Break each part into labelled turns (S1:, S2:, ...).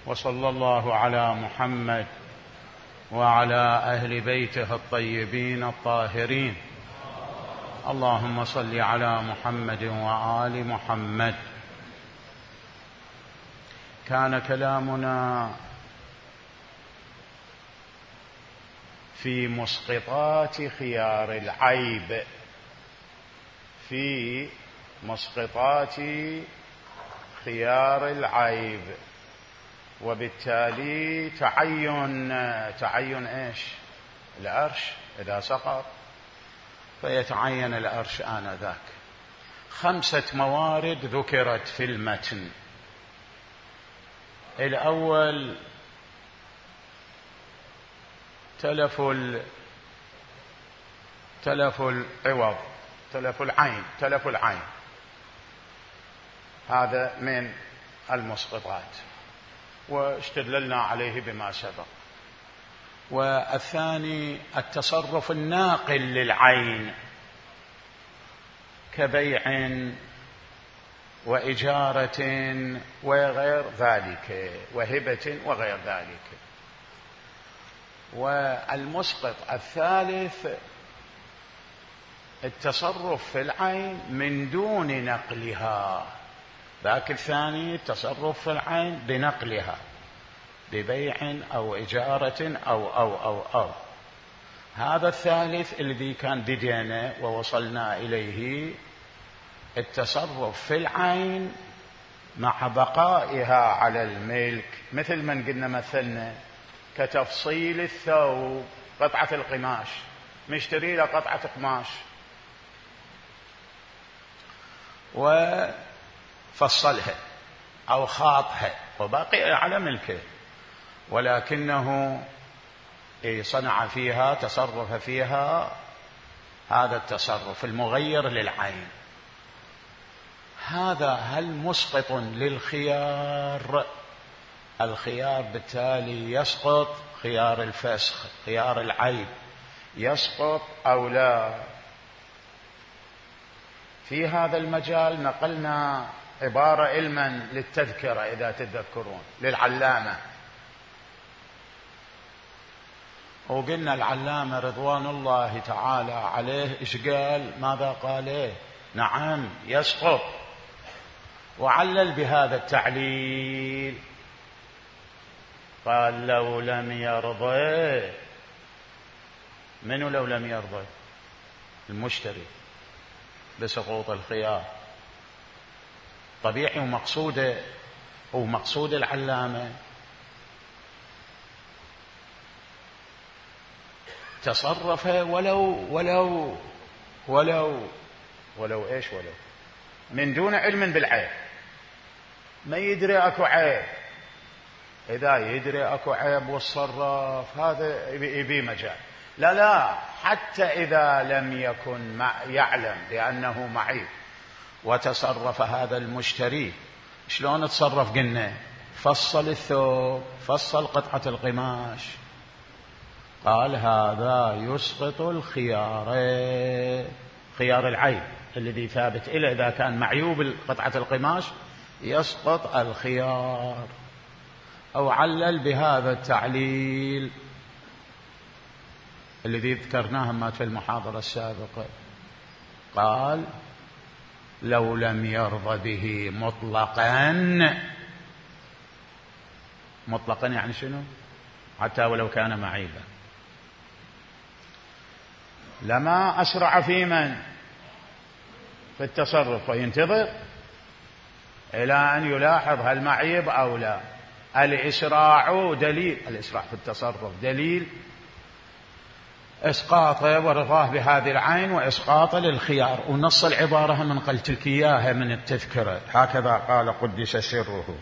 S1: وصلى الله على محمد وعلى أهل بيته الطيبين الطاهرين. اللهم صل على محمد وآل محمد. كان كلامنا في مسقطات خيار العيب، في مسقطات خيار العيب، وبالتالي تعين ايش؟ الأرش إذا سقط فيتعين الأرش آنذاك. 5 موارد ذكرت في المتن. الأول تلف العوض، تلف العين، هذا من المسقطات واستدللنا عليه بما سبق. والثاني التصرف الناقل للعين كبيع وإجارة وغير ذلك، وهبة وغير ذلك. والمسقط الثالث التصرف في العين من دون نقلها، ذاك الثاني التصرف في العين بنقلها ببيع أو إجارة أو. هذا الثالث الذي كان بدينا ووصلنا إليه التصرف في العين مع بقائها على الملك، مثل من قلنا مثلنا كتفصيل الثوب، قطعة القماش، مشتري له قطعة قماش وفصلها أو خاطها وباقي على ملكه، ولكنه صنع فيها، تصرف فيها هذا التصرف المغير للعين. هذا هل مسقط للخيار؟ الخيار بالتالي يسقط، خيار الفسخ، خيار العيب يسقط أو لا؟ في هذا المجال نقلنا عبارة علما للتذكرة إذا تتذكرون للعلامة، وقلنا العلامة رضوان الله تعالى عليه إيش قال؟ ماذا قال؟ إيه؟ نعم يسقط، وعلل بهذا التعليل، قال لو لم يرضى. منو لو لم يرضى؟ المشتري بسقوط الخيار. طبيعي ومقصود العلامة تصرف ولو ايش، ولو من دون علم بالعيب، ما يدري اكو عيب. اذا يدري اكو عيب والصرف هذا يبي مجال. لا حتى اذا لم يكن يعلم بانه معيب وتصرف هذا المشتري، شلون تصرف؟ قلنا فصل الثوب، فصل قطعة القماش، قال هذا يسقط الخيار، خيار العيب الذي ثابت إلى إذا كان معيوب قطعة القماش يسقط الخيار. أو علل بهذا التعليل الذي ذكرناه ما في المحاضرة السابقة، قال لو لم يرضى به مطلقا يعني شنو؟ حتى ولو كان معيبا، لما أسرع في في التصرف وينتظر إلى أن يلاحظ هل معيب أو لا. الإسراع دليل، الإسراع في التصرف دليل إسقاطه ورضاه بهذه العين وإسقاطه للخيار. ونص العبارة من قلت لك إياها من التذكرة، هكذا قال قدس سره: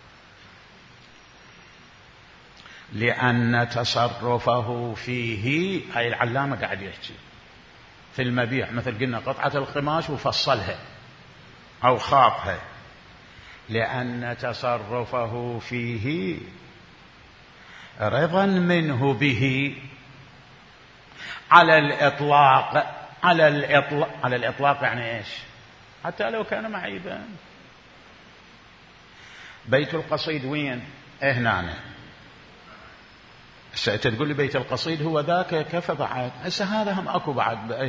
S1: لأن تصرفه فيه، أي العلامة قاعد يحكي في المبيع، مثل قلنا قطعة القماش وفصلها أو خاطها، لأن تصرفه فيه رضا منه به على الإطلاق يعني إيش؟ حتى لو كان معيبا. بيت القصيد وين؟ هنا أنت تقول لي بيت القصيد هو ذاك كفى بعد، هسه هذا هم أكو بعد بأيه.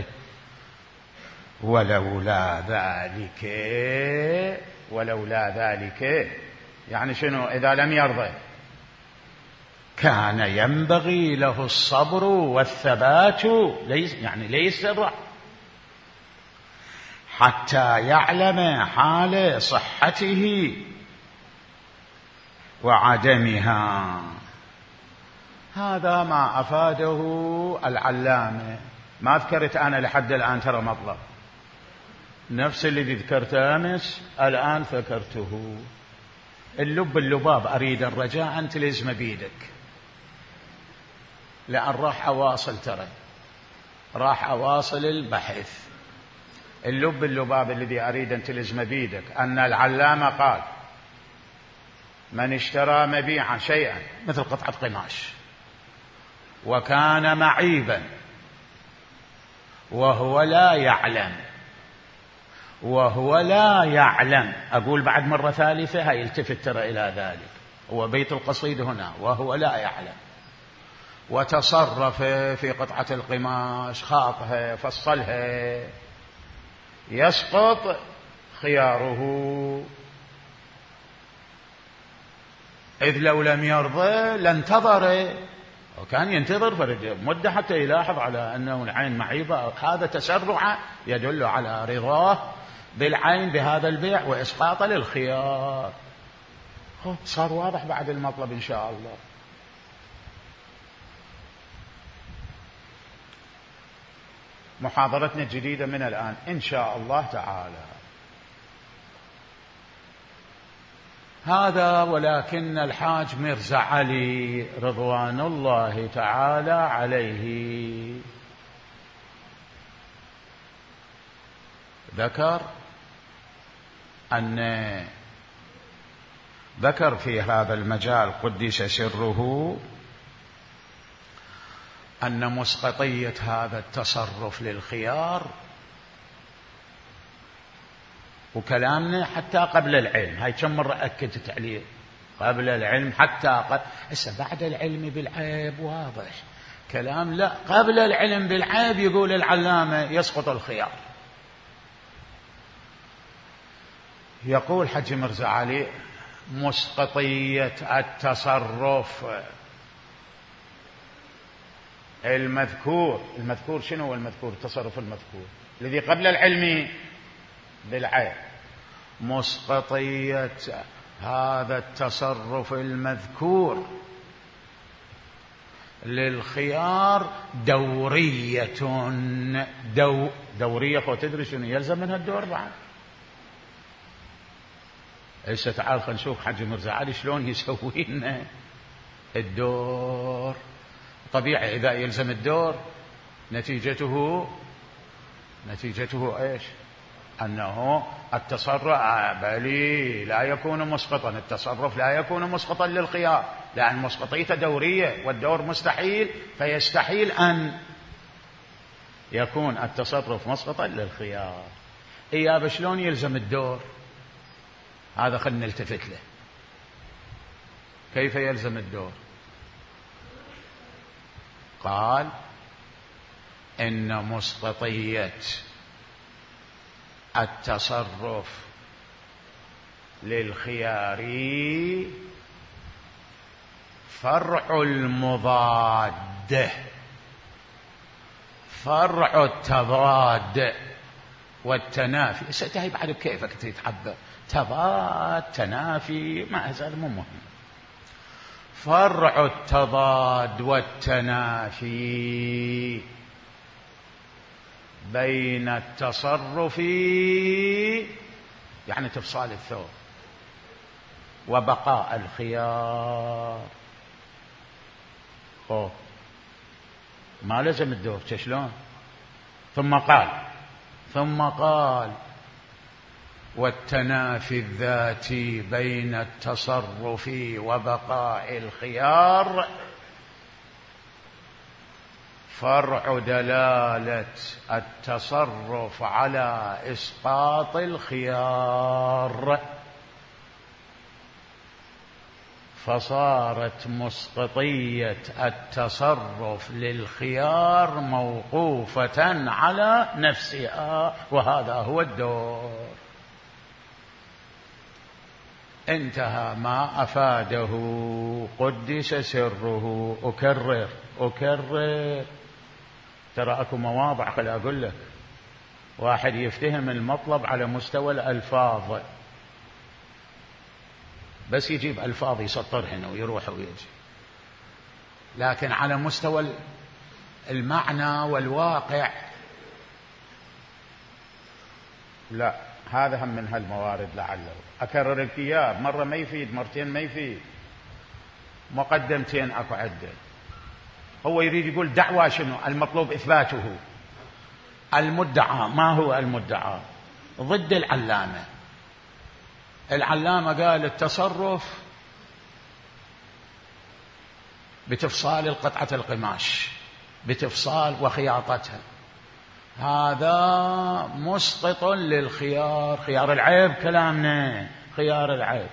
S1: ولولا ذلك يعني شنو؟ إذا لم يرضى كان ينبغي له الصبر والثبات، ليس الرع حتى يعلم حال صحته وعدمها. هذا ما أفاده العلامة. ما ذكرت أنا لحد الآن ترى مطلب نفس الذي ذكرته أمس الآن ذكرته. اللباب أريد الرجاء تلزم بيدك، لأن راح أواصل، ترى راح أواصل البحث. اللباب الذي أريد أن تلزم بيدك أن العلامة قال: من اشترى مبيعا شيئا مثل قطعة قماش وكان معيبا وهو لا يعلم، أقول بعد مرة ثالثة يلتفت ترى إلى ذلك، هو بيت القصيد هنا وهو لا يعلم، وتصرف في قطعة القماش، خاطها، فصلها، يسقط خياره، إذ لو لم يرضى لانتظر، وكان ينتظر فرد مدة حتى يلاحظ على أنه العين معيبة. هذا تسرع يدل على رضاه بالعين بهذا البيع وإسقاطه للخيار. صار واضح بعد المطلب إن شاء الله. محاضرتنا الجديدة من الآن إن شاء الله تعالى. هذا ولكن الحاج مرزا علي رضوان الله تعالى عليه ذكر في هذا المجال قدس سره أن مسقطية هذا التصرف للخيار، وكلامنا حتى قبل العلم، هاي كم مرة أكدت عليه، قبل العلم حتى هسه بعد العلم بالعيب واضح كلام، لا قبل العلم بالعيب يقول العلامة يسقط الخيار. يقول حج مرزا علي: مسقطية التصرف المذكور شنو هو المذكور؟ التصرف المذكور الذي قبل العلم بالعيب. مسقطية هذا التصرف المذكور للخيار دورية. دورية تدري شنو يلزم منها الدور بعد؟ هسه تعال خلينا نشوف حج مرزا علي شلون يسوي لنا الدور. طبيعي إذا يلزم الدور نتيجته إيش؟ أنه التصرف بلي لا يكون مسقطا، التصرف لا يكون مسقطا للخيار، لأن مسقطيته دورية والدور مستحيل، فيستحيل أن يكون التصرف مسقطا للخيار. إياب شلون يلزم الدور؟ هذا خلنا نلتفت له. كيف يلزم الدور؟ قال: إن مسقطية التصرف للخيار فرع المضاد، فرع التضاد والتنافي. ستهي بعد كيفك تتعبر تضاد تنافي، ما هذا مو مهم. فرع التضاد والتنافي بين التصرف يعني تفصال الثوب وبقاء الخيار. ما لزم الدور شلون؟ ثم قال والتنافي الذاتي بين التصرف وبقاء الخيار فرع دلالة التصرف على إسقاط الخيار. فصارت مسقطية التصرف للخيار موقوفة على نفسها، وهذا هو الدور. انتهى ما أفاده قدس سره. أكرر ترى أكو مواضع خل أقول لك، واحد يفتهم المطلب على مستوى الألفاظ، بس يجيب ألفاظ يسطر هنا ويروح ويجي، لكن على مستوى المعنى والواقع لا. هذا هم من هالموارد. لعله أكرر لك إياه، مرة ما يفيد، مرتين ما يفيد، مقدمتين أكو عدة. هو يريد يقول دعوى شنو؟ المطلوب إثباته. المدعى ما هو المدعى؟ ضد العلامة. العلامة قال التصرف بتفصال القطعة القماش، بتفصال وخياطتها، هذا مسقط للخيار، خيار العيب كلامنا، خيار العيب.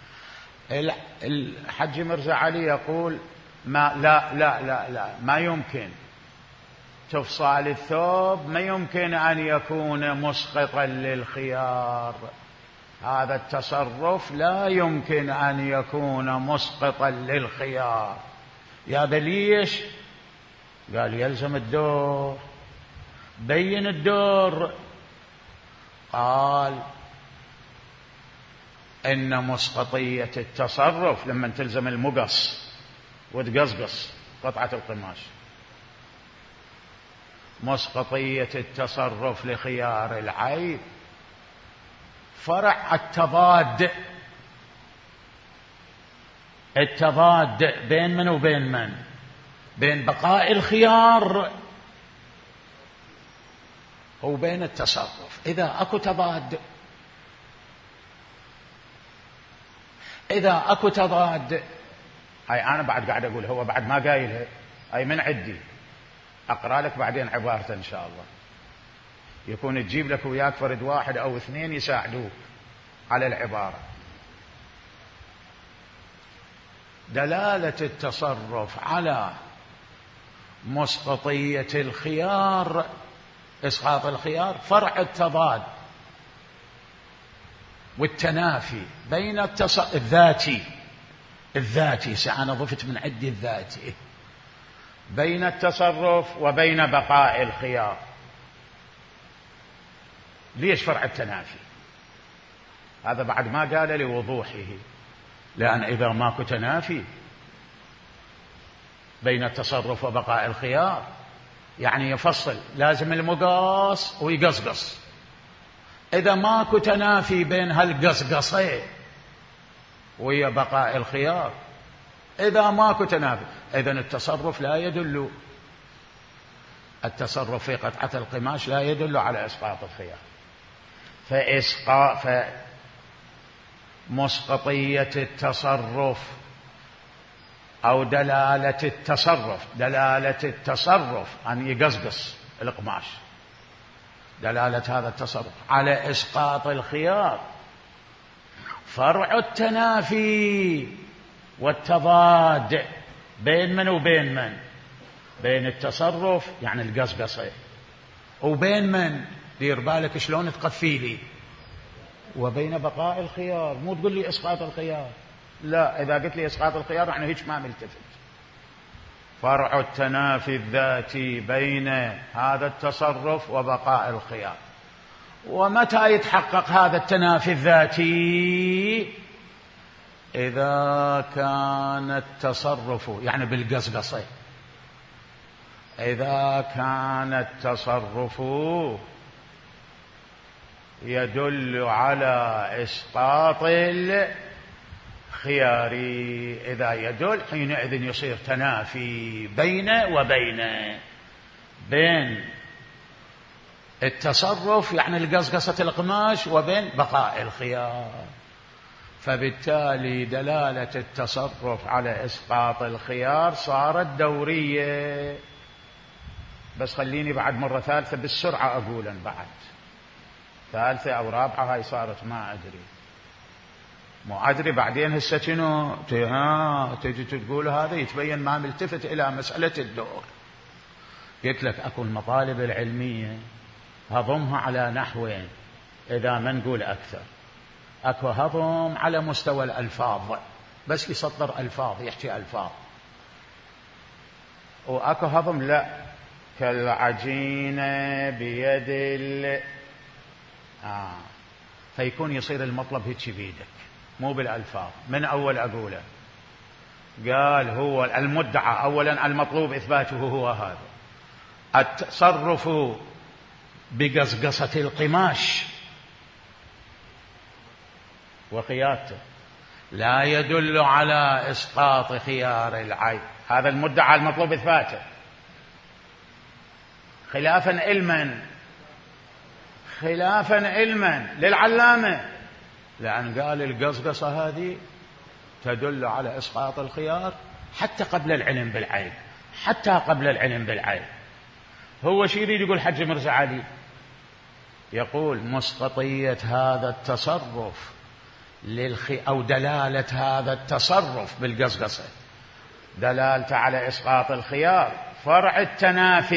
S1: الحج مرزا علي يقول ما لا لا لا لا، ما يمكن تفصال الثوب، ما يمكن أن يكون مسقطا للخيار، هذا التصرف لا يمكن أن يكون مسقطا للخيار. يا بليش؟ قال يلزم الدور. بين الدور. قال إن مسقطية التصرف لما تلزم المقص وتقصقص قطعة القماش، مسقطية التصرف لخيار العيب فرع التضاد بين من وبين من؟ بين بقاء الخيار وبين التصرف. إذا أكو تضاد، إذا أكو تضاد، أي أنا بعد قاعد أقول، هو بعد ما قايلها، أي من عدي أقرأ لك بعدين عبارة إن شاء الله، يكون تجيب لك وياك فرد واحد أو اثنين يساعدوك على العبارة. دلالة التصرف على مسقطية الخيار، إسقاط الخيار، فرع التضاد والتنافي بين الذاتي سأنا ضفت من عدي الذاتي، بين التصرف وبين بقاء الخيار. ليش فرع التنافي؟ هذا بعد ما قال لوضوحه، لأن إذا ماكو تنافي بين التصرف وبقاء الخيار يعني يفصل، لازم المقاص ويقصقص. إذا ماكو تنافي بين هالقصقصين ويا بقاء الخيار، إذا ماكو تنافي، إذن التصرف لا يدل، التصرف في قطعة القماش لا يدل على إسقاط الخيار. فمسقطية التصرف أو دلالة التصرف أن يقصقص القماش، دلالة هذا التصرف على إسقاط الخيار فرع التنافي والتضاد بين من وبين من؟ بين التصرف يعني القصقصة، وبين من؟ دير بالك شلون تقفيلي، وبين بقاء الخيار. مو تقول لي إسقاط الخيار، لا، إذا قلت لي إسقاط الخيار يعني هيك ما ملتفت. فرع التنافي الذاتي بين هذا التصرف وبقاء الخيار. ومتى يتحقق هذا التنافي الذاتي؟ إذا كان التصرف يعني بالقصقصة، إذا كان التصرف يدل على إسقاط الخيار، إذا يدل حينئذ يصير تنافي بين التصرف يعني القصقصة القماش وبين بقاء الخيار. فبالتالي دلالة التصرف على إسقاط الخيار صارت دورية. بس خليني بعد مرة ثالثة بالسرعة أقولا، بعد ثالثة أو رابعة هاي صارت ما أدري. مو أدري بعدين هسه شنو تجي تقول هذا يتبين ما ملتفت إلى مسألة الدور. قلت لك أكو المطالب العلمية هضمها على نحوين إذا ما نقول أكثر. أكو هضم على مستوى الألفاظ بس يسطر ألفاظ يحكي ألفاظ، وأكو هضم لا كالعجينة بيد فيكون يصير المطلب هيك بيدك مو بالألفاظ. من أول أقوله قال هو المدعى أولا المطلوب إثباته هو هذا التصرف بقصقصة القماش وقيادته لا يدل على إسقاط خيار العين. هذا المدعى المطلوب إثباته خلافا علما للعلامة، لأن قال القصقصة هذه تدل على إسقاط الخيار حتى قبل العلم بالعين. هو شي يريد يقول حج مرزا علي؟ يقول مسقطية هذا التصرف أو دلالة هذا التصرف بالقصقصة دلالة على إسقاط الخيار فرع التنافي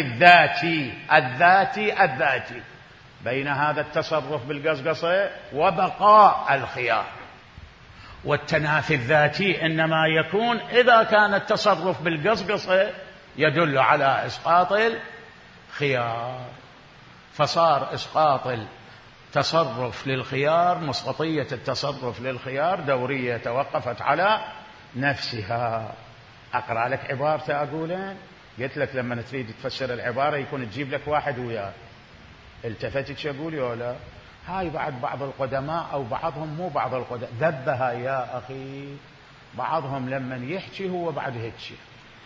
S1: الذاتي بين هذا التصرف بالقصقصة وبقاء الخيار. والتنافي الذاتي إنما يكون إذا كان التصرف بالقصقصة يدل على إسقاط الخيار، فصار إسقاط التصرف للخيار مسقطية التصرف للخيار دورية توقفت على نفسها. أقرأ لك عبارته أقولين. قلت لك لما تريد تفسر العبارة يكون تجيب لك واحد وياه التفتت شقولي ولا هاي بعض القدماء أو بعضهم مو بعض القدماء ذبها يا أخي بعضهم لمن يحكي هو بعد هيك.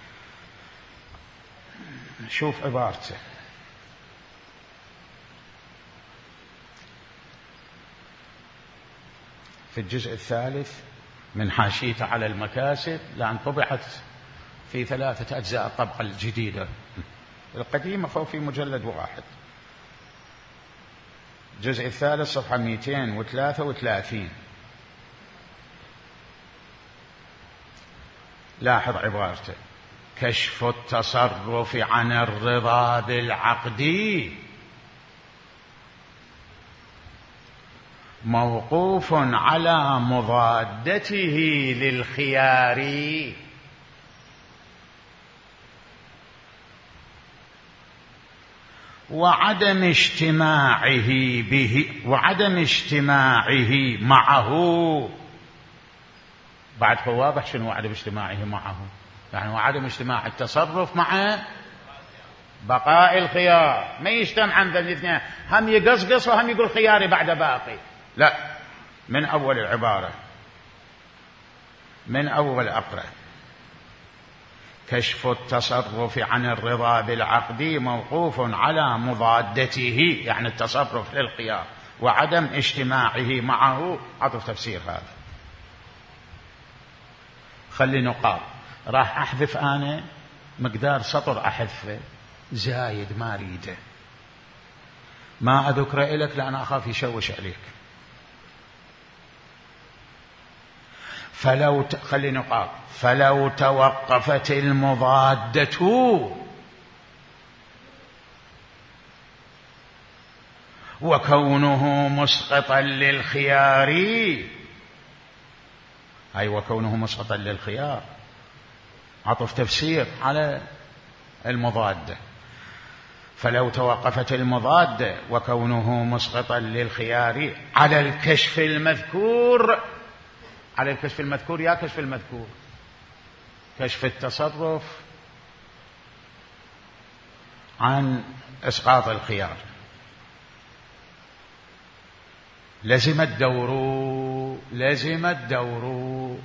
S1: شوف عبارته في الجزء الثالث من حاشيته على المكاسب، لأن طبعت في 3 أجزاء الطبقة الجديدة، القديمة فهو في مجلد واحد. الجزء الثالث صفحة 233. لاحظ عبارته: كشف التصرف عن الرضا بالعقد موقوف على مضادته للخيار وعدم اجتماعه معه. بعد واضح شنو عدم اجتماعه معه، يعني وعدم اجتماع التصرف مع بقاء الخيار. ما يجتمع عند الاثنين، هم يقصقص وهم يقول خياري بعد باقي، لا. من أول العبارة، من أول أقرأ: كشف التصرف عن الرضا بالعقد موقوف على مضادته، يعني التصرف للخيار، وعدم اجتماعه معه. عطف تفسير هذا. خلي نقاط، راح أحذف أنا مقدار سطر أحذفه زايد ما أريده، ما أذكره لك لأن أخاف يشوش عليك. خلي نقاط: فلو توقفت المضادة وكونه مسقطا للخيار، أي وكونه مسقطا للخيار، عطف تفسير على المضادة. فلو توقفت المضادة وكونه مسقطا للخيار على الكشف المذكور. على الكشف المذكور يا كشف المذكور، كشف التصرف عن إسقاط الخيار، لزم الدور.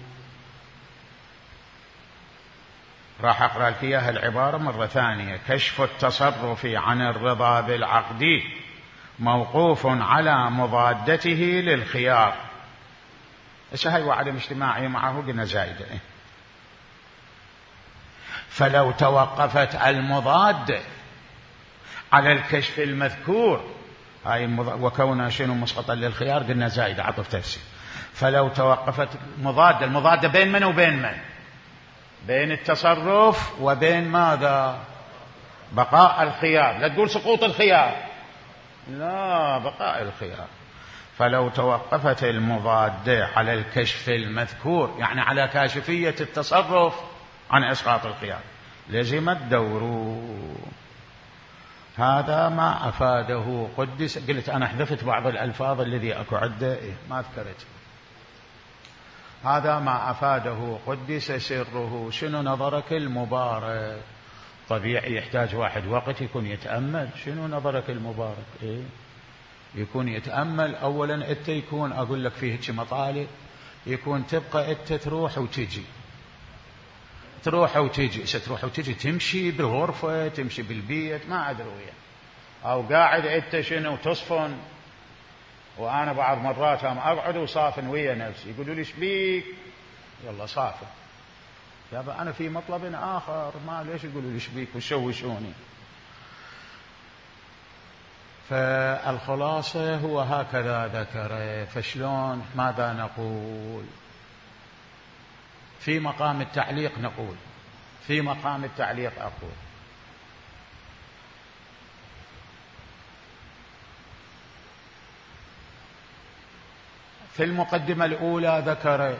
S1: راح أقرأ لك إياها العبارة مرة ثانية: كشف التصرف عن الرضا بالعقد موقوف على مضادته للخيار. إيش هاي وعدم اجتماعه معه؟ قلنا زايدة. فلو توقفت المضاد على الكشف المذكور، هاي وكونه شنو مسقطا للخيار، قلنا زايدة، عطف تفسير. فلو توقفت المضادة بين من وبين من؟ بين التصرف وبين ماذا؟ بقاء الخيار. لا تقول سقوط الخيار، لا، بقاء الخيار. فلو توقفت المضادة على الكشف المذكور، يعني على كاشفية التصرف عن إسقاط الخيار، لزم الدور. هذا ما أفاده قدس. قلت أنا حذفت بعض الألفاظ الذي أكو عدة ما ذكرت. هذا ما أفاده قدس سره. شنو نظرك المبارك؟ طبيعي يحتاج واحد وقت يكون يتأمل. شنو نظرك المبارك؟ يكون يتأمل. أولا أنت يكون أقول لك فيه هيك مطالب، يكون تبقى أنت تروح وتجي، تروح وتجي، تروح وتجي، تمشي بالغرفة، تمشي بالبيت، ما أدري ويا، أو قاعد أنت شنو تصفن. وأنا بعض مرات هم أقعد وصافن ويا نفسي، يقولوا لي إيش بيك؟ يلا صافن يابا، أنا في مطلب آخر، ما ليش يقولوا لي إيش بيك وشوشوني. فالخلاصة هو هكذا ذكر. فشلون؟ ماذا نقول؟ في مقام التعليق نقول، في مقام التعليق أقول: في المقدمة الأولى ذكر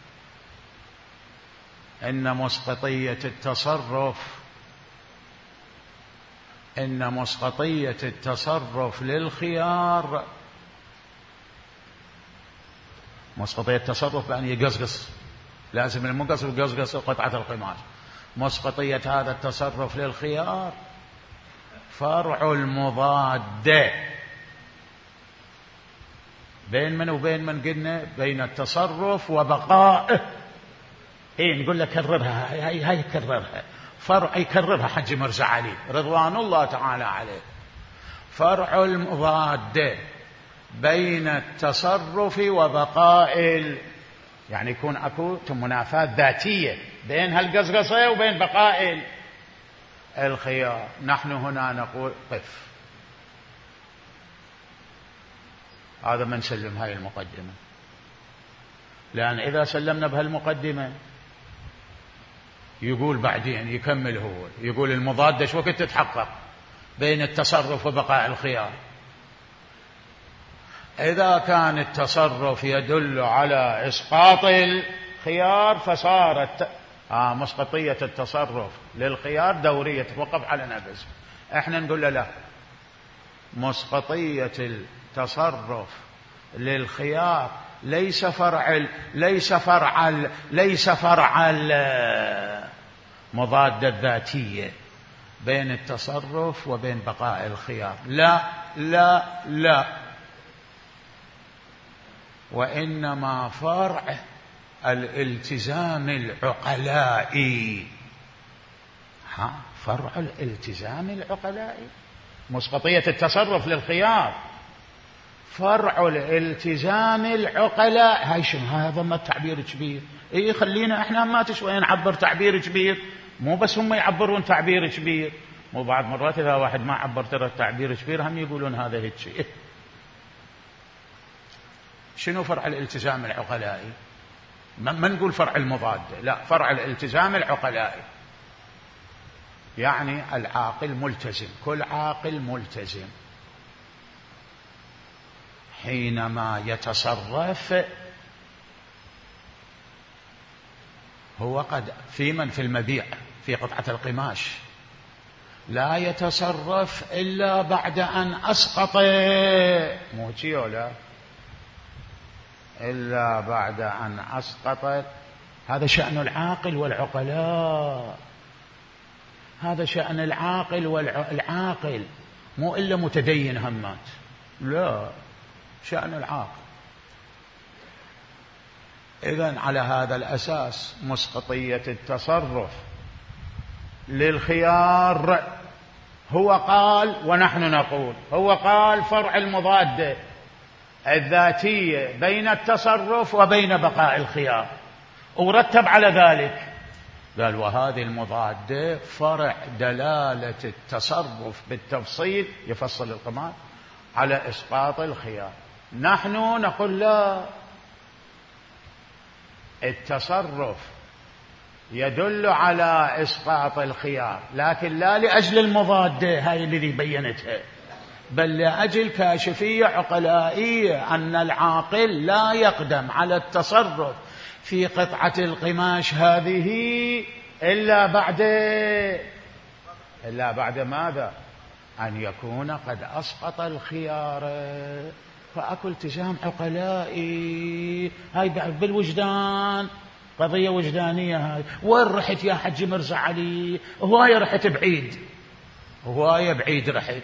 S1: إن مسقطية التصرف للخيار، مسقطية التصرف بأن يقصقص، لازم المقص يقصقص قطعة القماش. مسقطية هذا التصرف للخيار فرع المضادة بين من وبين من؟ قلنا بين التصرف وبقائه. نقول لك كررها، هاي كررها، فرع يكررها حج مرزا علي رضوان الله تعالى عليه. فرع المضادة بين التصرف وبقاء يعني يكون أكو منافاة ذاتية بين هالقصقصة وبين بقاء الخيار. نحن هنا نقول قف. هذا من سلم هاي المقدمة، لأن إذا سلمنا بهالمقدمة يقول بعدين، يكمل هو يقول المضادة شو وقت تتحقق بين التصرف وبقاء الخيار. إذا كان التصرف يدل على إسقاط الخيار فصارت مسقطية التصرف للخيار دورية، تتوقف على نفس. احنا نقول له لا، مسقطية التصرف للخيار ليس فرع المضادة الذاتية بين التصرف وبين بقاء الخيار. لا لا لا، وإنما فرع الالتزام العقلائي. فرع الالتزام العقلائي. مسقطية التصرف للخيار فرع الالتزام العقلاء. هاي شنو؟ هذا ما تعبير كبير. خلينا احنا ما تشوي نعبر تعبير كبير، مو بس هم يعبرون تعبير كبير، مو بعض مرات اذا واحد ما عبر ترى تعبير كبير هم يقولون هذا هيك شيء. شنو فرع الالتزام العقلائي؟ ما نقول فرع المضادة، لا، فرع الالتزام العقلائي. يعني العاقل ملتزم، كل عاقل ملتزم حينما يتصرف. هو قد في من في المبيع في قطعة القماش لا يتصرف إلا بعد أن أسقط، موتيو لا، إلا بعد أن أسقط. هذا شأن العاقل والعقلاء، هذا شأن العاقل والعاقل، مو إلا متدين همات، لا، شأن العاقل. إذن على هذا الأساس مسقطية التصرف للخيار هو قال ونحن نقول، هو قال فرع المضادة الذاتية بين التصرف وبين بقاء الخيار، ورتب على ذلك قال وهذه المضادة فرع دلالة التصرف بالتفصيل، يفصل القماش على إسقاط الخيار. نحن نقول لا، التصرف يدل على إسقاط الخيار، لكن لا لأجل المضادة هاي الذي بينتها، بل لأجل كاشفية عقلائية أن العاقل لا يقدم على التصرف في قطعة القماش هذه إلا بعد ماذا؟ أن يكون قد أسقط الخيار. فأكو التزام عقلائي، هاي بالوجدان، قضية وجدانية هاي. وين رحت يا حج مرزا علي؟ هواية رحت بعيد، هواية بعيد رحت.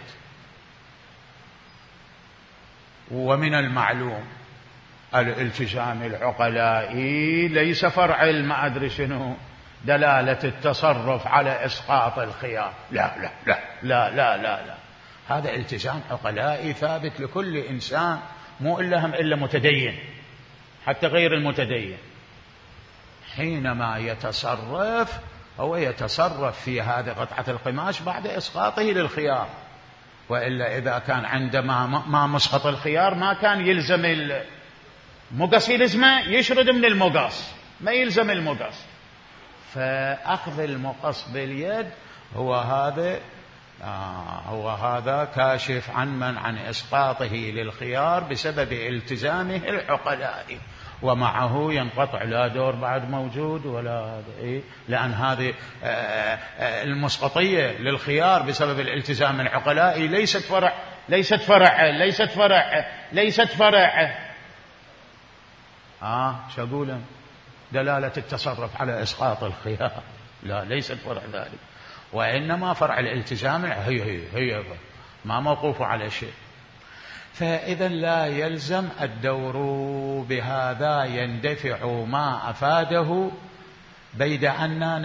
S1: ومن المعلوم الالتزام العقلائي ليس فرع ما أدري شنو دلالة التصرف على إسقاط الخيار، لا لا لا لا لا لا, لا. هذا التزام عقلائي ثابت لكل إنسان، مو إلا متدين، حتى غير المتدين حينما يتصرف هو يتصرف في هذه قطعة القماش بعد إسقاطه للخيار. وإلا إذا كان عندما ما مسقط الخيار ما كان يلزم المقص، يلزمه يشرد من المقص، ما يلزم المقص. فأخذ المقص باليد هو هذا كاشف عن إسقاطه للخيار بسبب التزامه العقلائي، ومعه ينقطع لا دور بعد موجود ولا لأن هذه المسقطية للخيار بسبب الالتزام العقلائي ليست فرع شو أقول؟ دلالة التصرف على إسقاط الخيار، لا، ليست فرع ذلك، وإنما فرع الالتزام هي ما موقوف على شيء. فإذا لا يلزم الدور بهذا، يندفع ما أفاده بيد أننا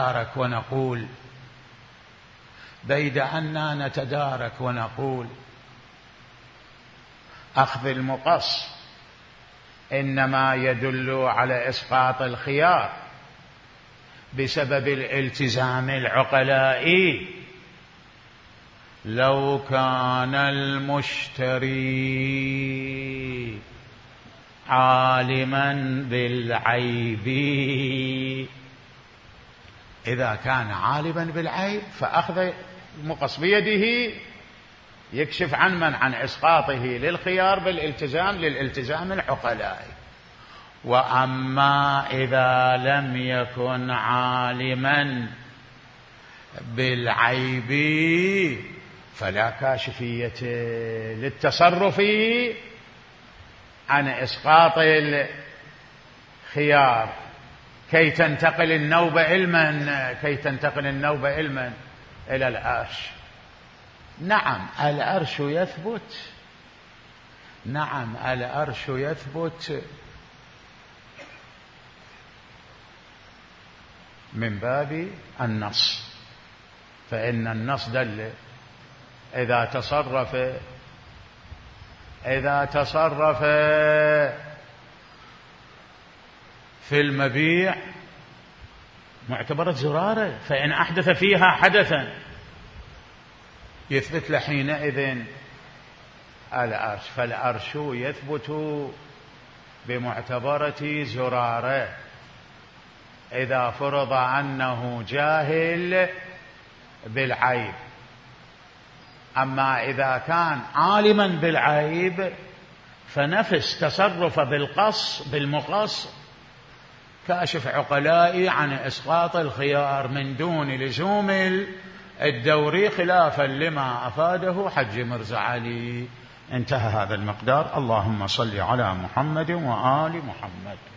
S1: نتدارك ونقول أخذ المقص إنما يدل على إسقاط الخيار بسبب الالتزام العقلائي. لو كان المشتري عالما بالعيب، إذا كان عالما بالعيب فأخذ المقص بيده يكشف عن إسقاطه للخيار للالتزام العقلائي. وأما إذا لم يكن عالما بالعيب فلا كاشفية للتصرف عن إسقاط الخيار كي تنتقل النوبة علما إلى العرش. نعم العرش يثبت من باب النص، فإن النص دل إذا تصرف في المبيع معتبرة زرارة، فإن أحدث فيها حدثا يثبت لحينئذ العرش. فالعرش يثبت بمعتبرة زرارة إذا فرض أنه جاهل بالعيب. أما إذا كان عالما بالعيب فنفس تصرف بالمقص كاشف عقلائي عن إسقاط الخيار من دون لزوم الدوري، خلافا لما أفاده حج مرزا علي. انتهى هذا المقدار. اللهم صل على محمد وآل محمد.